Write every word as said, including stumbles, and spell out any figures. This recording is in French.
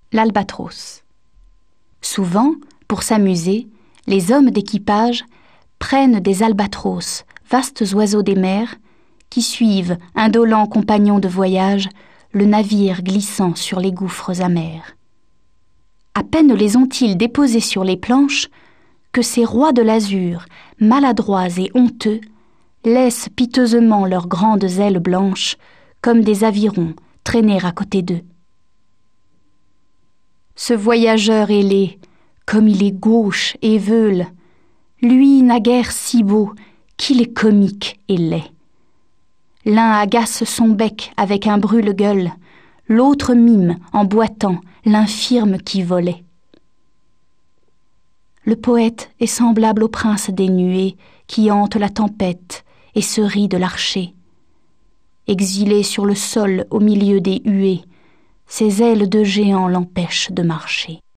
L'albatros. Souvent, pour s'amuser, les hommes d'équipage prennent des albatros, vastes oiseaux des mers, qui suivent, indolents compagnons de voyage, le navire glissant sur les gouffres amers. À peine les ont-ils déposés sur les planches que ces rois de l'azur, maladroits et honteux, laissent piteusement leurs grandes ailes blanches, comme des avirons, traîner à côté d'eux. Ce voyageur ailé, comme il est gauche et veule, lui naguère si beau qu'il est comique et laid. L'un agace son bec avec un brûle-gueule, l'autre mime en boitant l'infirme qui volait. Le poète est semblable au prince des nuées qui hante la tempête et se rit de l'archer. Exilé sur le sol au milieu des huées, ses ailes de géant l'empêchent de marcher.